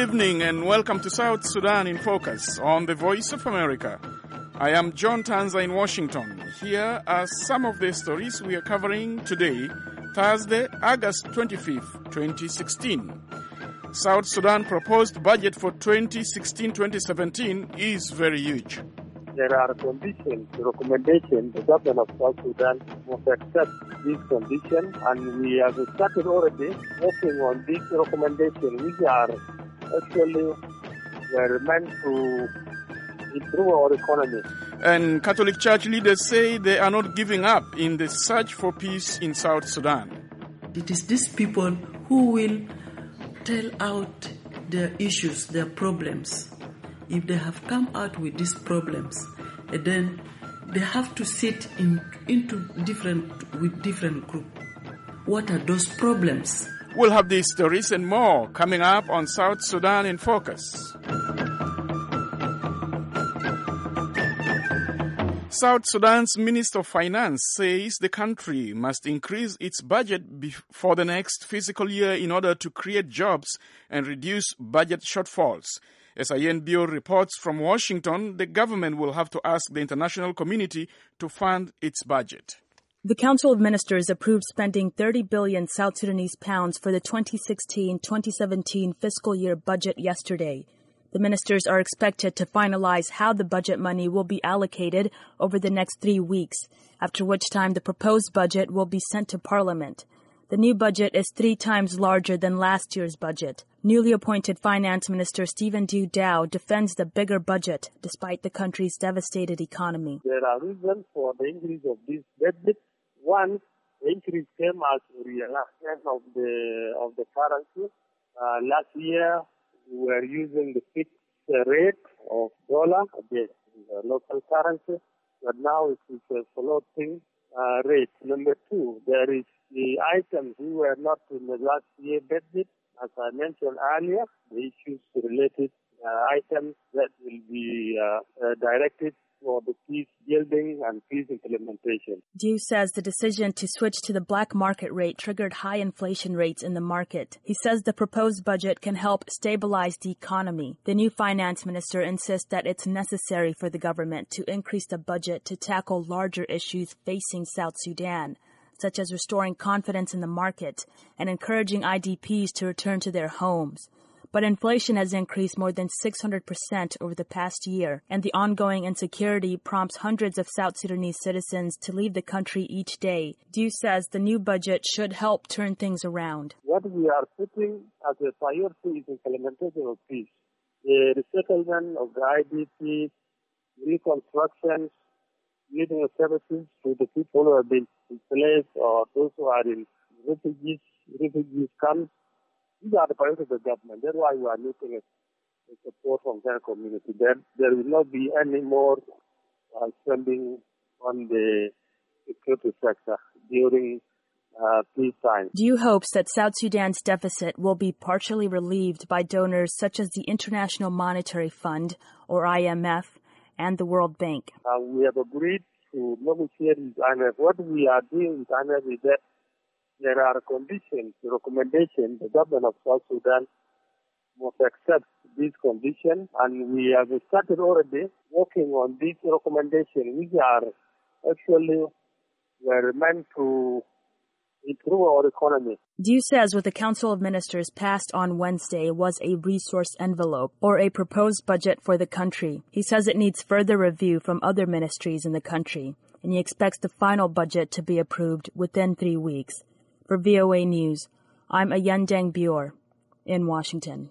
evening and welcome to South Sudan in Focus on the Voice of America. I am John Tanza in Washington. Here are some of the stories we are covering today, Thursday, August 25th, 2016. South Sudan proposed budget for 2016-2017 is very huge. There are conditions, recommendations. The government of South Sudan must accept these conditions, and we have started already working on these recommendations, which are actually were meant to improve our economy. And Catholic Church leaders say they are not giving up in the search for peace in South Sudan. It is these people who will tell out their issues, their problems. If they have come out with these problems, then they have to sit with different groups. What are those problems? We'll have these stories and more coming up on South Sudan in Focus. South Sudan's Minister of Finance says the country must increase its budget for the next fiscal year in order to create jobs and reduce budget shortfalls. As INBO reports from Washington, the government will have to ask the international community to fund its budget. The Council of Ministers approved spending 30 billion South Sudanese pounds for the 2016-2017 fiscal year budget yesterday. The ministers are expected to finalize how the budget money will be allocated over the next 3 weeks, after which time the proposed budget will be sent to Parliament. The new budget is 3 times larger than last year's budget. Newly appointed Finance Minister Stephen Du Dow defends the bigger budget despite the country's devastated economy. There are reasons for the increase of this budget. One, the increase came as a realization of the currency. Last year, we were using the fixed rate of dollar against the local currency, but now it is a floating rate. Number two, there is the items we were not in the last year budget. As I mentioned earlier, the issues related items that will be directed for the peace building and peace implementation. Du says the decision to switch to the black market rate triggered high inflation rates in the market. He says the proposed budget can help stabilize the economy. The new finance minister insists that it's necessary for the government to increase the budget to tackle larger issues facing South Sudan, such as restoring confidence in the market and encouraging IDPs to return to their homes. But inflation has increased more than 600% over the past year, and the ongoing insecurity prompts hundreds of South Sudanese citizens to leave the country each day. Du says the new budget should help turn things around. What we are putting as a priority is implementation of peace. The resettlement of the IDPs, reconstruction, living services to the people who have been displaced or those who are in refugee camps. These are the priorities of the government. That's why we are looking at the support from their community. There will not be any more spending on the security sector during peacetime. Du hopes that South Sudan's deficit will be partially relieved by donors such as the International Monetary Fund, or IMF, and the World Bank. We have agreed to negotiate with IMF. What we are doing with IMF is that there are conditions, recommendations. The government of South Sudan must accept these conditions, and we have started already working on these recommendations, which are actually were meant to improve our economy. Du says what the Council of Ministers passed on Wednesday was a resource envelope, or a proposed budget for the country. He says it needs further review from other ministries in the country, and he expects the final budget to be approved within 3 weeks. For VOA News, I'm Ayandeng Bior in Washington.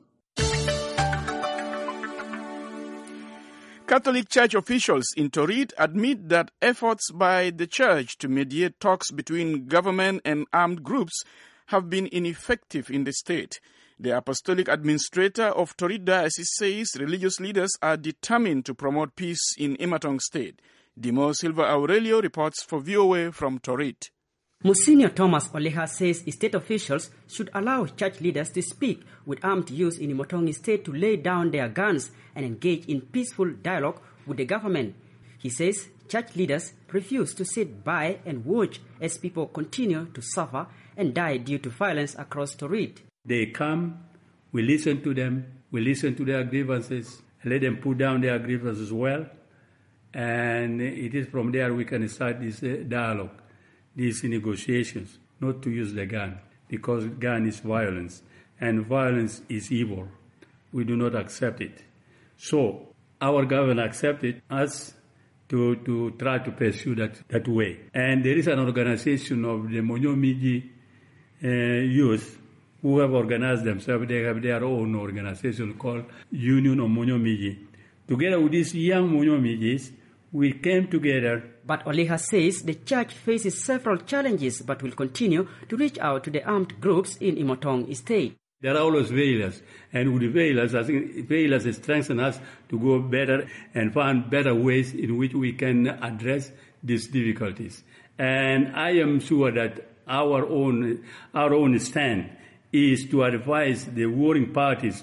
Catholic Church officials in Torit admit that efforts by the church to mediate talks between government and armed groups have been ineffective in the state. The Apostolic Administrator of Torit Diocese says religious leaders are determined to promote peace in Imatong State. Dimo Silva Aurelio reports for VOA from Torit. Monsignor Thomas Oleha says state officials should allow church leaders to speak with armed youths in Imotongi State to lay down their guns and engage in peaceful dialogue with the government. He says church leaders refuse to sit by and watch as people continue to suffer and die due to violence across Torit. They come We listen to them, we listen to their grievances, let them put down their grievances as well, and it is from there we can start this dialogue, these negotiations, not to use the gun, because gun is violence, and violence is evil. We do not accept it. So our government accepted us to try to pursue that way. And there is an organization of the Monyomiji youth who have organized themselves. They have their own organization called Union of Monyomiji. Together with these young Monyomijis, we came together. But Oleha says the church faces several challenges but will continue to reach out to the armed groups in Imotong Estate. There are always failures, and with the failures, I think failures strengthen us to go better and find better ways in which we can address these difficulties. And I am sure that our own stand is to advise the warring parties,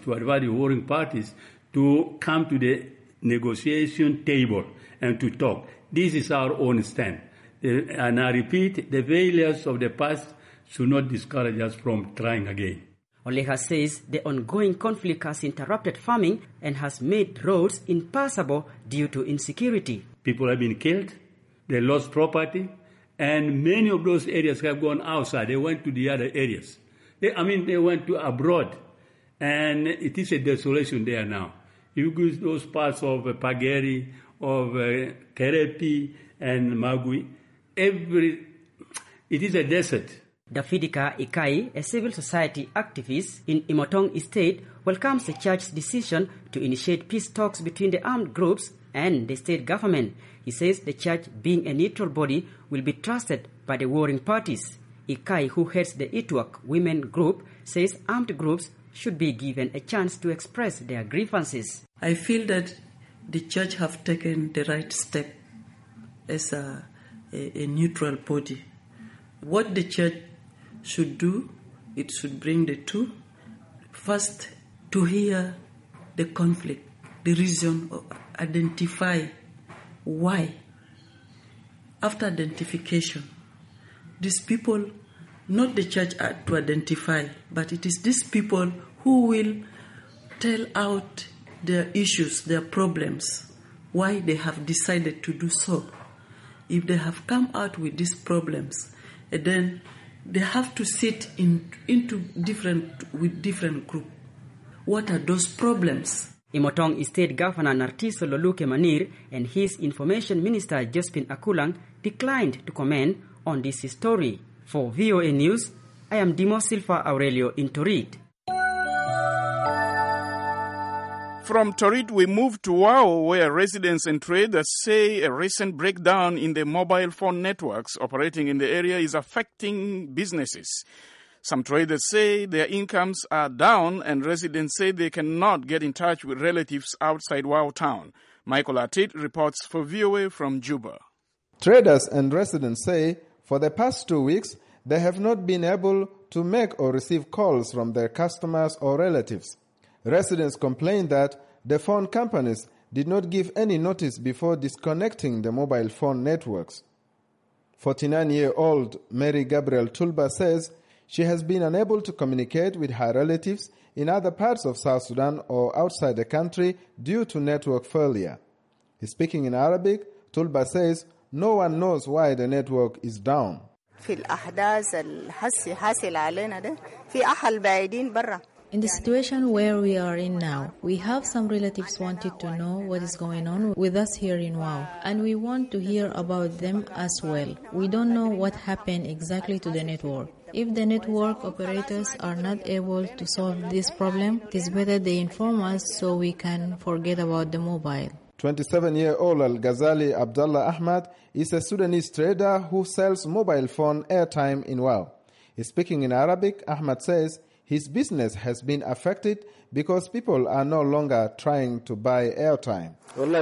to come to the negotiation table and to talk. This is our own stand. And I repeat, the failures of the past should not discourage us from trying again. Oleha says the ongoing conflict has interrupted farming and has made roads impassable due to insecurity. People have been killed, they lost property, and many of those areas have gone outside. They went to the other areas. They went to abroad, and it is a desolation there now. You go to those parts of Pageri, of Kerepi, and Magui, it is a desert. Dafidika Ikai, a civil society activist in Imotong Estate, welcomes the church's decision to initiate peace talks between the armed groups and the state government. He says the church, being a neutral body, will be trusted by the warring parties. Ikai, who heads the Ituak women group, says armed groups should be given a chance to express their grievances. I feel that the church have taken the right step as a neutral body. What the church should do, it should bring the two. First, to hear the conflict, the reason, identify why. After identification, these people, not the church to identify, but it is these people who will tell out their issues, their problems, why they have decided to do so. If they have come out with these problems, then they have to sit with different group. What are those problems? Imotong State Governor Nartiso Loluke Manir and his Information Minister Josephine Akulang declined to comment on this story. For VOA News, I am Dimo Silva Aurelio in Torit. From Torit, we move to Wau, where residents and traders say a recent breakdown in the mobile phone networks operating in the area is affecting businesses. Some traders say their incomes are down, and residents say they cannot get in touch with relatives outside Wau town. Michael Atit reports for VOA from Juba. Traders and residents say for the past 2 weeks, they have not been able to make or receive calls from their customers or relatives. Residents complain that the phone companies did not give any notice before disconnecting the mobile phone networks. 49-year-old Mary Gabriel Tulba says she has been unable to communicate with her relatives in other parts of South Sudan or outside the country due to network failure. Speaking in Arabic, Tulba says no one knows why the network is down. In the situation where we are in now, we have some relatives wanted to know what is going on with us here in Wau, and we want to hear about them as well. We don't know what happened exactly to the network. If the network operators are not able to solve this problem, it is better they inform us so we can forget about the mobile. 27-year-old Al-Ghazali Abdullah Ahmad is a Sudanese trader who sells mobile phone airtime in Wau. Speaking in Arabic, Ahmad says his business has been affected because people are no longer trying to buy airtime.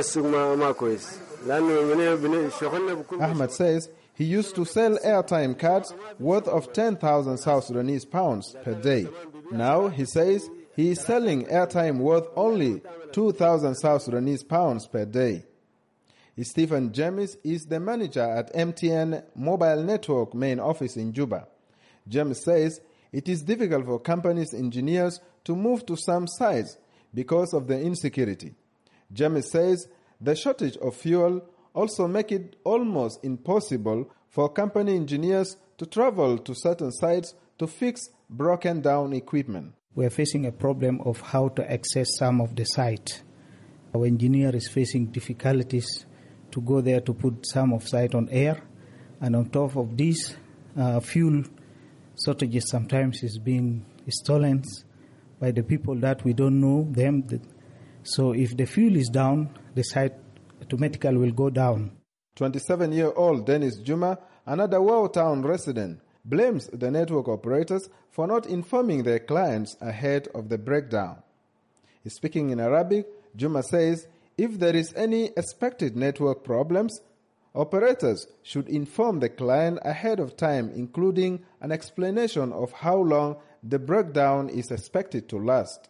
Ahmad says he used to sell airtime cards worth of 10,000 South Sudanese pounds per day. Now, he says, he is selling airtime worth only 2,000 South Sudanese pounds per day. Stephen James is the manager at MTN Mobile Network main office in Juba. James says it is difficult for companies' engineers to move to some sites because of the insecurity. James says the shortage of fuel also make it almost impossible for company engineers to travel to certain sites to fix broken down equipment. We are facing a problem of how to access some of the site. Our engineer is facing difficulties to go there to put some of site on air, and on top of this, fuel shortages sometimes is being stolen by the people that we don't know them. So if the fuel is down, the site automatically will go down. 27-year-old Dennis Juma, another Wau Town resident, blames the network operators for not informing their clients ahead of the breakdown. Speaking in Arabic, Juma says if there is any expected network problems, operators should inform the client ahead of time, including an explanation of how long the breakdown is expected to last.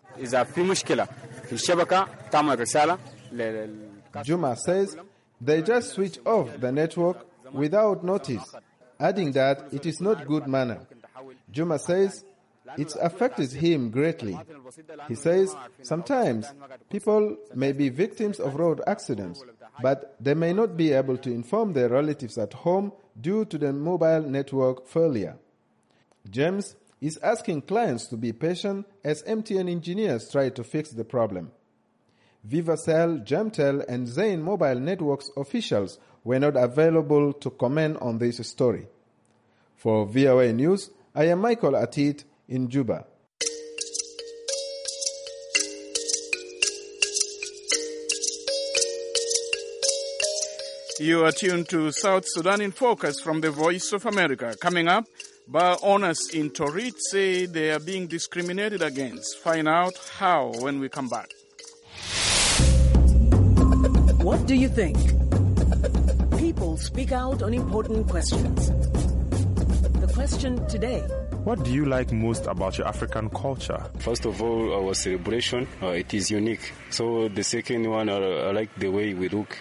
Juma says they just switch off the network without notice, adding that it is not good manner. Juma says it's affected him greatly. He says sometimes people may be victims of road accidents, but they may not be able to inform their relatives at home due to the mobile network failure. James is asking clients to be patient as MTN engineers try to fix the problem. Vivacell, Gemtel, and Zain Mobile Networks officials were not available to comment on this story. For VOA News, I am Michael Atit in Juba. You are tuned to South Sudan in Focus from the Voice of America. Coming up, bar owners in Torit say they are being discriminated against. Find out how when we come back. What do you think? People speak out on important questions. The question today: what do you like most about your African culture? First of all, our celebration, it is unique. So the second one, I like the way we look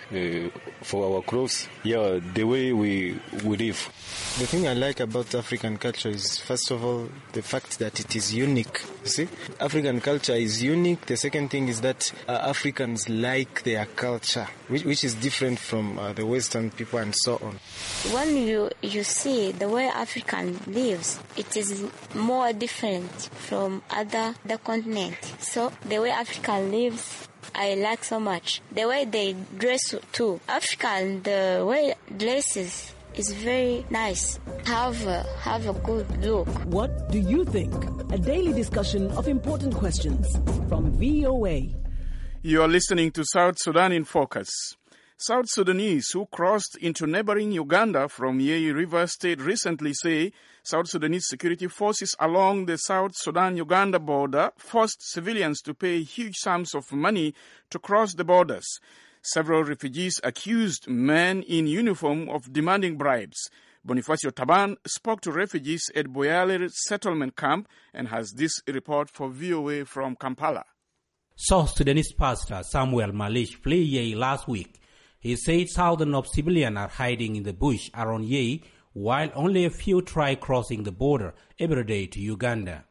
for our clothes. Yeah, the way we live. The thing I like about African culture is, first of all, the fact that it is unique. You see, African culture is unique. The second thing is that Africans like their culture, which is different from the Western people and so on. When you see the way African lives, it is more different from other continent. So the way Africa lives, I like so much. The way they dress too. African, the way dresses is very nice. Have a good look. What do you think? A daily discussion of important questions from VOA. You are listening to South Sudan in Focus. South Sudanese who crossed into neighboring Uganda from Yei River State recently say South Sudanese security forces along the South Sudan-Uganda border forced civilians to pay huge sums of money to cross the borders. Several refugees accused men in uniform of demanding bribes. Bonifacio Taban spoke to refugees at Boyale settlement camp and has this report for VOA from Kampala. South Sudanese pastor Samuel Malish fled Yei last week. He said thousands of civilians are hiding in the bush around Yei, while only a few try crossing the border every day to Uganda.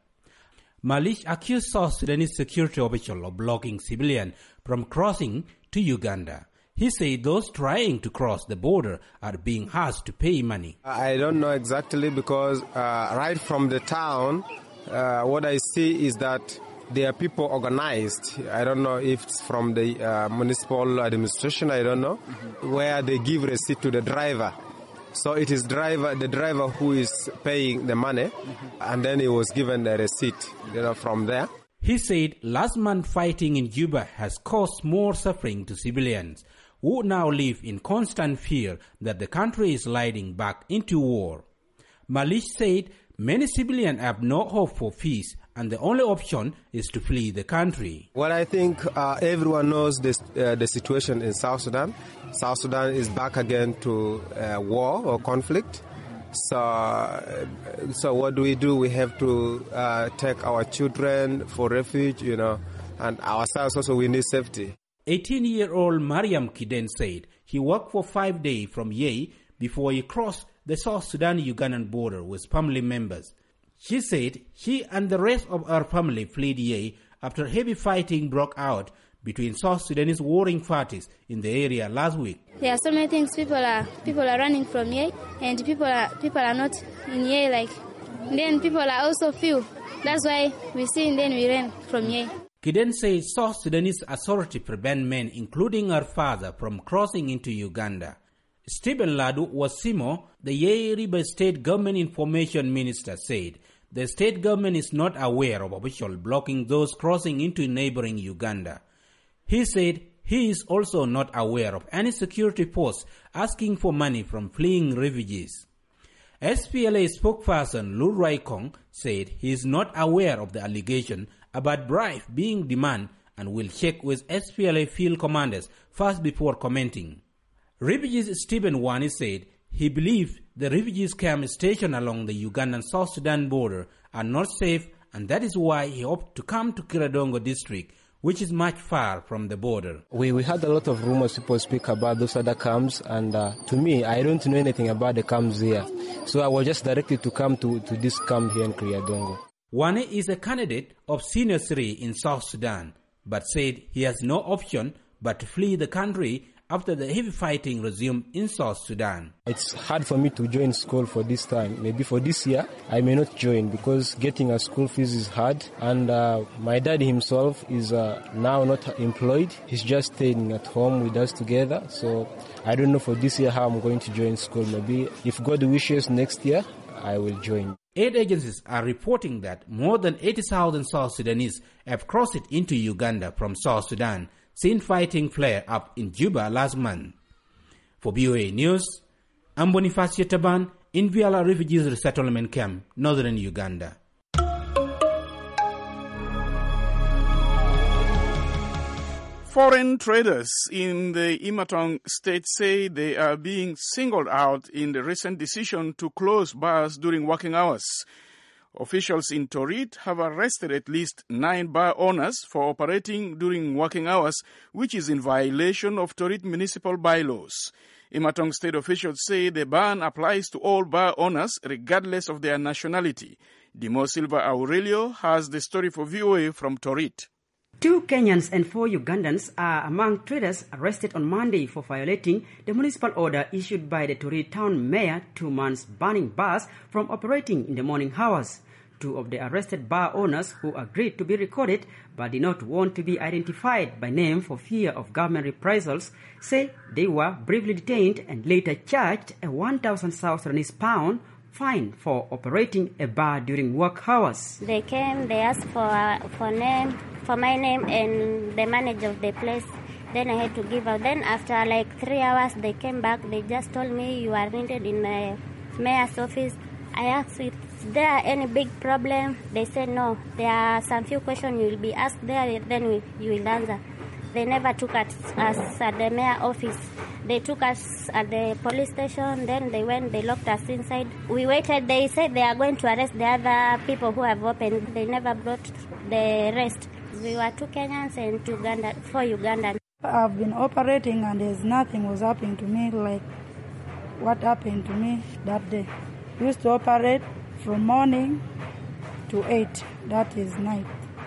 Malish accused South Sudanese security officials of blocking civilians from crossing to Uganda. He said those trying to cross the border are being asked to pay money. I don't know exactly because right from the town, what I see is that there are people organized. I don't know if it's from the municipal administration, I don't know, where they give receipt to the driver. So it is the driver who is paying the money, and then he was given the receipt, from there. He said last month fighting in Juba has caused more suffering to civilians who now live in constant fear that the country is sliding back into war. Malish said many civilians have no hope for peace and the only option is to flee the country. Well, I think everyone knows the situation in South Sudan. South Sudan is back again to war or conflict. So what do? We have to take our children for refuge, and ourselves also we need safety. 18-year-old Mariam Kiden said he worked for 5 days from Yei before he crossed the South Sudan-Ugandan border with family members. She said she and the rest of her family fled Yei after heavy fighting broke out between South Sudanese warring parties in the area last week. There are so many things. People are running from Yei, and people are not in Yei. Like, then people are also few. That's why we see and then we ran from Yei. Kiden says South Sudanese authority prevent men, including her father, from crossing into Uganda. Stephen Ladu Wasimo, the Yei River State Government Information Minister, said the state government is not aware of officials blocking those crossing into neighboring Uganda. He said he is also not aware of any security force asking for money from fleeing refugees. SPLA spokesperson Lu Raikong said he is not aware of the allegation about bribe being demanded and will check with SPLA field commanders first before commenting. Refugees Stephen Wani said he believes the refugees camp stationed along the Ugandan-South Sudan border are not safe, and that is why he hoped to come to Kiradongo district, which is much far from the border. We had a lot of rumors, people speak about those other camps, and to me, I don't know anything about the camps here. So I was just directed to come to this camp here in Kiradongo. Wane is a candidate of Senior 3 in South Sudan, but said he has no option but to flee the country after the heavy fighting resumed in South Sudan. It's hard for me to join school for this time. Maybe for this year, I may not join because getting a school fees is hard. And my dad himself is now not employed. He's just staying at home with us together. So I don't know for this year how I'm going to join school. Maybe if God wishes next year, I will join. Aid agencies are reporting that more than 80,000 South Sudanese have crossed into Uganda from South Sudan since fighting flared up in Juba last month. For BOA News, I'm Bonifacio Taban in Viala Refugees Resettlement Camp, northern Uganda. Foreign traders in the Imatong state say they are being singled out in the recent decision to close bars during working hours. Officials in Torit have arrested at least 9 bar owners for operating during working hours, which is in violation of Torit municipal bylaws. Imatong state officials say the ban applies to all bar owners regardless of their nationality. Dimo Silva Aurelio has the story for VOA from Torit. 2 Kenyans and 4 Ugandans are among traders arrested on Monday for violating the municipal order issued by the Torit town mayor 2 months banning bars from operating in the morning hours. 2 of the arrested bar owners who agreed to be recorded but did not want to be identified by name for fear of government reprisals say they were briefly detained and later charged a 1,000 South Sudanese pound fine for operating a bar during work hours. They came, they asked for my name and the manager of the place. Then I had to give out. Then after like 3 hours, they came back. They just told me you are needed in the mayor's office. I asked if there are any big problem. They said no. There are some few questions you will be asked there. Then you will answer. They never took us at the mayor's office. They took us at the police station. Then they went. They locked us inside. We waited. They said they are going to arrest the other people who have opened. They never brought the rest. We were 2 Kenyans and 4 Ugandans. I've been operating and there's nothing was happening to me like what happened to me that day. We used to operate from morning to 8, that is night.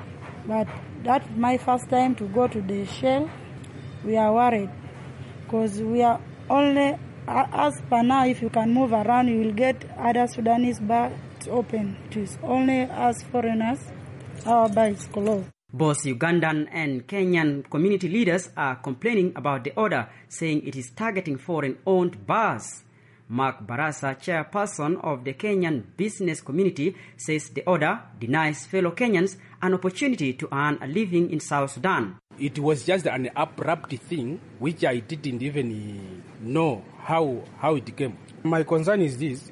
But that's my first time to go to the Shell. We are worried because we are only, as per now, if you can move around, you will get other Sudanese bars open. It is only as foreigners, our bar is closed. Both Ugandan and Kenyan community leaders are complaining about the order, saying it is targeting foreign-owned bars. Mark Barasa, chairperson of the Kenyan business community, says the order denies fellow Kenyans an opportunity to earn a living in South Sudan. It was just an abrupt thing, which I didn't even know how it came. My concern is this,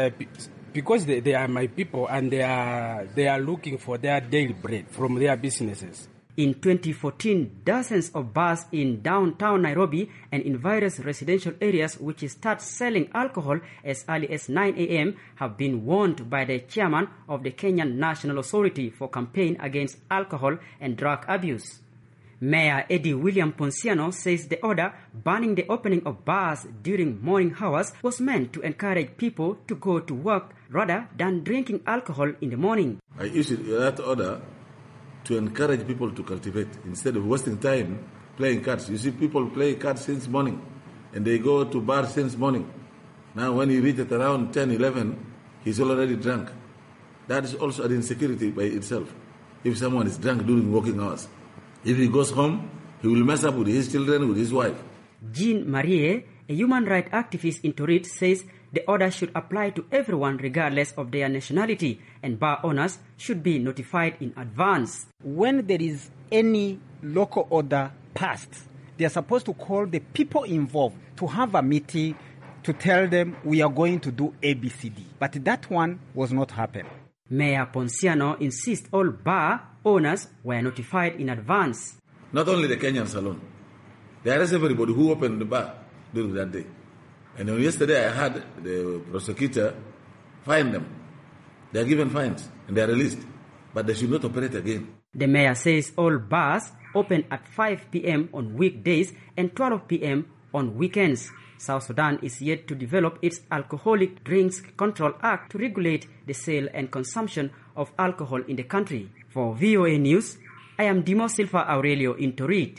because they are my people and they are looking for their daily bread from their businesses. In 2014, dozens of bars in downtown Nairobi and in various residential areas which start selling alcohol as early as 9 a.m. have been warned by the chairman of the Kenyan National Authority for Campaign Against Alcohol and Drug Abuse. Mayor Eddie William Ponciano says the order banning the opening of bars during morning hours was meant to encourage people to go to work rather than drinking alcohol in the morning. I issued that order to encourage people to cultivate instead of wasting time playing cards. You see, people play cards since morning and they go to bars since morning. Now when he reaches around 10, 11, he's already drunk. That is also an insecurity by itself. If someone is drunk during working hours, if he goes home, he will mess up with his children, with his wife. Jean Marie, a human rights activist in Torit, says the order should apply to everyone regardless of their nationality, and bar owners should be notified in advance. When there is any local order passed, they are supposed to call the people involved to have a meeting to tell them we are going to do ABCD. But that one was not happening. Mayor Ponciano insists all bar owners were notified in advance. Not only the Kenyans alone. They arrest everybody who opened the bar during that day. And yesterday I had the prosecutor fine them. They are given fines and they are released. But they should not operate again. The mayor says all bars open at 5 p.m. on weekdays and 12 p.m. on weekends. South Sudan is yet to develop its Alcoholic Drinks Control Act to regulate the sale and consumption of alcohol in the country. For VOA News, I am Dimo Silva Aurelio in Torit.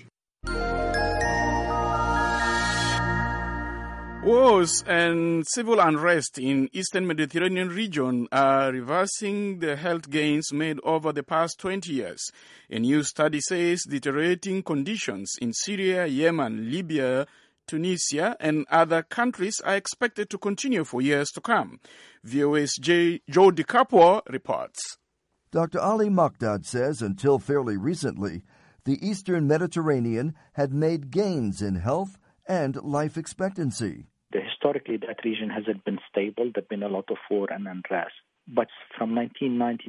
Wars and civil unrest in Eastern Mediterranean region are reversing the health gains made over the past 20 years. A new study says deteriorating conditions in Syria, Yemen, Libya, Tunisia and other countries are expected to continue for years to come. VOA's Joe DiCapua reports. Dr. Ali Mokdad says until fairly recently, the Eastern Mediterranean had made gains in health and life expectancy. Historically, that region hasn't been stable. There have been a lot of war and unrest. But from 1990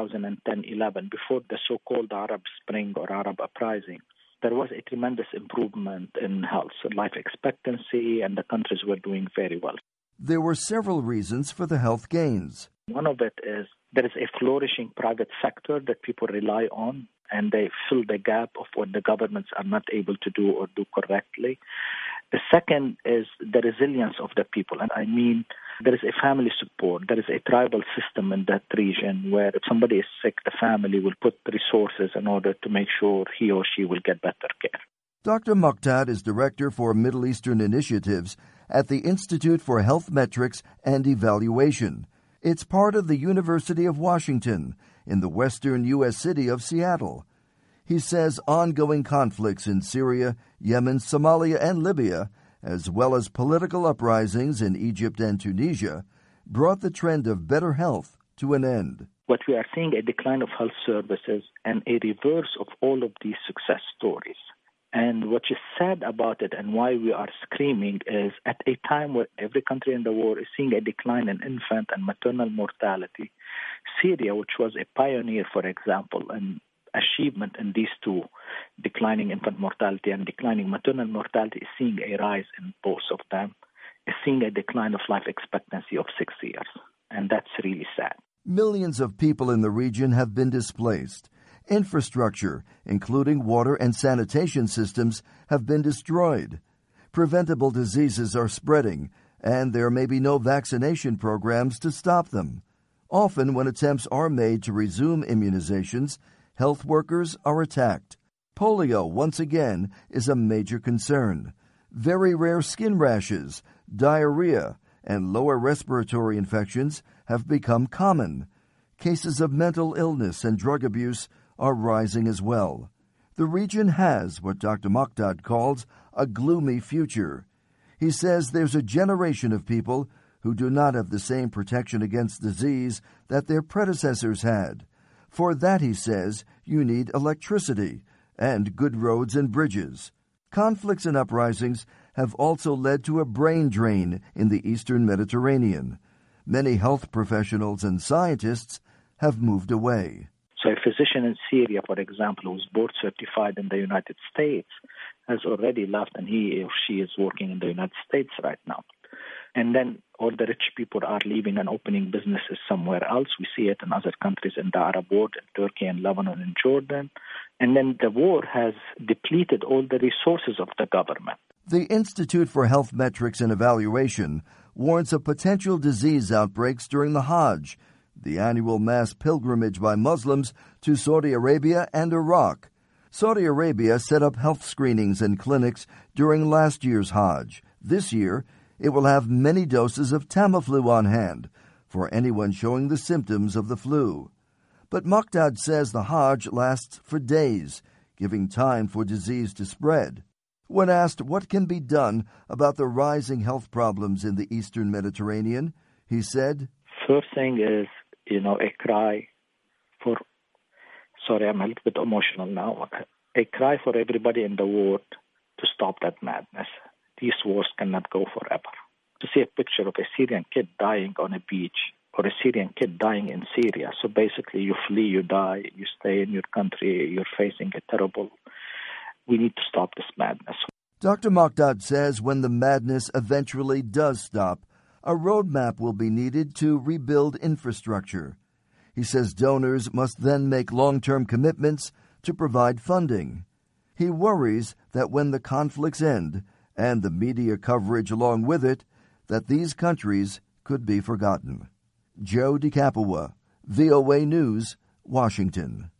to 2010-11, before the so-called Arab Spring or Arab Uprising, there was a tremendous improvement in health, so life expectancy, and the countries were doing very well. There were several reasons for the health gains. One of it is there is a flourishing private sector that people rely on, and they fill the gap of what the governments are not able to do or do correctly. The second is the resilience of the people, and I mean there is a family support. There is a tribal system in that region where if somebody is sick, the family will put resources in order to make sure he or she will get better care. Dr. Mokdad is Director for Middle Eastern Initiatives at the Institute for Health Metrics and Evaluation. It's part of the University of Washington in the western U.S. city of Seattle. He says ongoing conflicts in Syria, Yemen, Somalia, and Libya, as well as political uprisings in Egypt and Tunisia, brought the trend of better health to an end. What we are seeing a decline of health services and a reverse of all of these success stories. And what is sad about it and why we are screaming is at a time where every country in the world is seeing a decline in infant and maternal mortality, Syria, which was a pioneer, for example, in achievement in these two, declining infant mortality and declining maternal mortality, is seeing a rise in both of them, is seeing a decline of life expectancy of 6 years. And that's really sad. Millions of people in the region have been displaced. Infrastructure, including water and sanitation systems, have been destroyed. Preventable diseases are spreading, and there may be no vaccination programs to stop them. Often, when attempts are made to resume immunizations, health workers are attacked. Polio, once again, is a major concern. Very rare skin rashes, diarrhea, and lower respiratory infections have become common. Cases of mental illness and drug abuse are rising as well. The region has what Dr. Mokdad calls a gloomy future. He says there's a generation of people who do not have the same protection against disease that their predecessors had. For that, he says, you need electricity and good roads and bridges. Conflicts and uprisings have also led to a brain drain in the Eastern Mediterranean. Many health professionals and scientists have moved away. So a physician in Syria, for example, who's board certified in the United States, has already left, and he or she is working in the United States right now. And then all the rich people are leaving and opening businesses somewhere else. We see it in other countries in the Arab world, in Turkey and Lebanon and Jordan. And then the war has depleted all the resources of the government. The Institute for Health Metrics and Evaluation warns of potential disease outbreaks during the Hajj, the annual mass pilgrimage by Muslims to Saudi Arabia and Iraq. Saudi Arabia set up health screenings and clinics during last year's Hajj. This year, it will have many doses of Tamiflu on hand for anyone showing the symptoms of the flu. But Muqdad says the Hajj lasts for days, giving time for disease to spread. When asked what can be done about the rising health problems in the Eastern Mediterranean, he said, First thing is, a cry for, sorry, I'm a little bit emotional now, a cry for everybody in the world to stop that madness. These wars cannot go forever. To see a picture of a Syrian kid dying on a beach or a Syrian kid dying in Syria. So basically you flee, you die, you stay in your country, you're facing a terrible... We need to stop this madness. Dr. Muqdad says when the madness eventually does stop, a roadmap will be needed to rebuild infrastructure. He says donors must then make long-term commitments to provide funding. He worries that when the conflicts end, and the media coverage along with it, that these countries could be forgotten. Joe DeCapua, VOA News, Washington.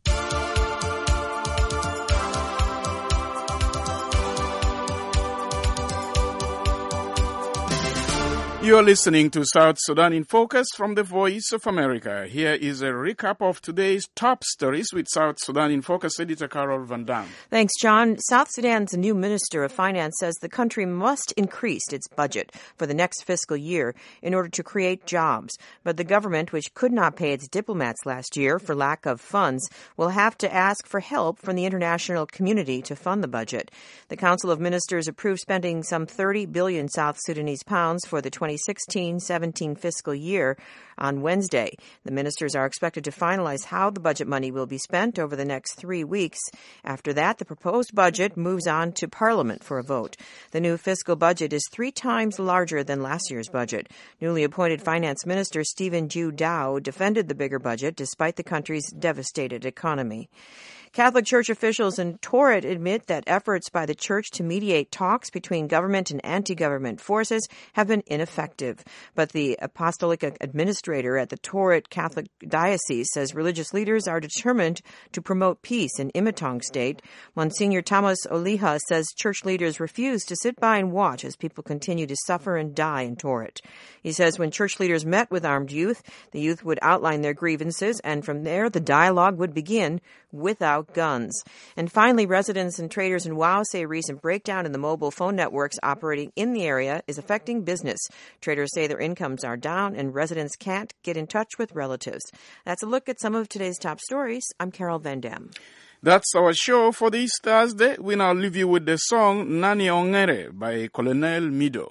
You are listening to South Sudan in Focus from the Voice of America. Here is a recap of today's top stories with South Sudan in Focus editor Carol Van Dam. Thanks, John. South Sudan's new Minister of Finance says the country must increase its budget for the next fiscal year in order to create jobs. But the government, which could not pay its diplomats last year for lack of funds, will have to ask for help from the international community to fund the budget. The Council of Ministers approved spending some 30 billion South Sudanese pounds for the 2016-17 fiscal year on Wednesday. The ministers are expected to finalize how the budget money will be spent over the next 3 weeks. After that, the proposed budget moves on to Parliament for a vote. The new fiscal budget is 3 times larger than last year's budget. Newly appointed Finance Minister Stephen Ju Dow defended the bigger budget despite the country's devastated economy. Catholic Church officials in Torot admit that efforts by the Church to mediate talks between government and anti-government forces have been ineffective. But the apostolic administrator at the Torot Catholic Diocese says religious leaders are determined to promote peace in Imatong State. Monsignor Thomas Oliha says church leaders refuse to sit by and watch as people continue to suffer and die in Torot. He says when church leaders met with armed youth, the youth would outline their grievances, and from there the dialogue would begin without guns. And finally, residents and traders in Wau say a recent breakdown in the mobile phone networks operating in the area is affecting business. Traders say their incomes are down and residents can't get in touch with relatives. That's a look at some of today's top stories. I'm Carol Van Dam. That's our show for this Thursday. We now leave you with the song Nani Ongere by Colonel Mido.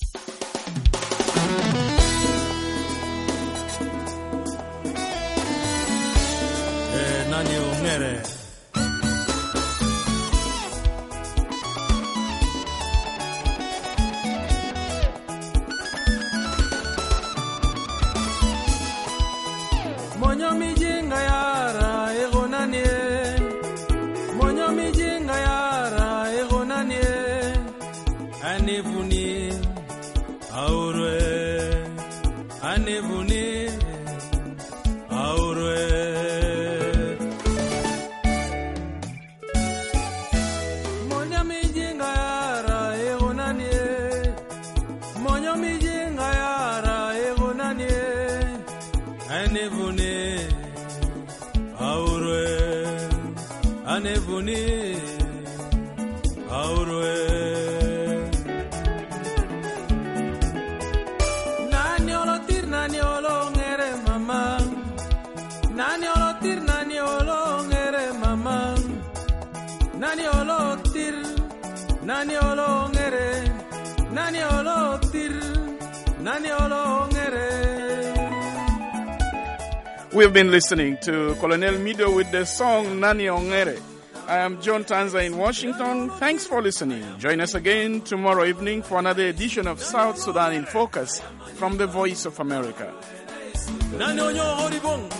Nani Ongere. Monyo mijinga yara ego nani, monyo mijinga yara ego nani, anevuni aurwe, anevuni aurwe. Monyo mijinga yara ego nani, monyo mijinga yara ego nani, anevuni. Anevuni aurwe nani olo ngere mama nani olo ngere mama nani olo ngere. We've been listening to Colonel Mido with the song Nani Ongere. I am John Tanza in Washington. Thanks for listening. Join us again tomorrow evening for another edition of South Sudan in Focus from the Voice of America.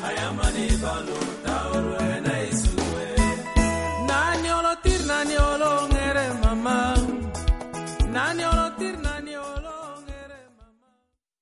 Nanyolo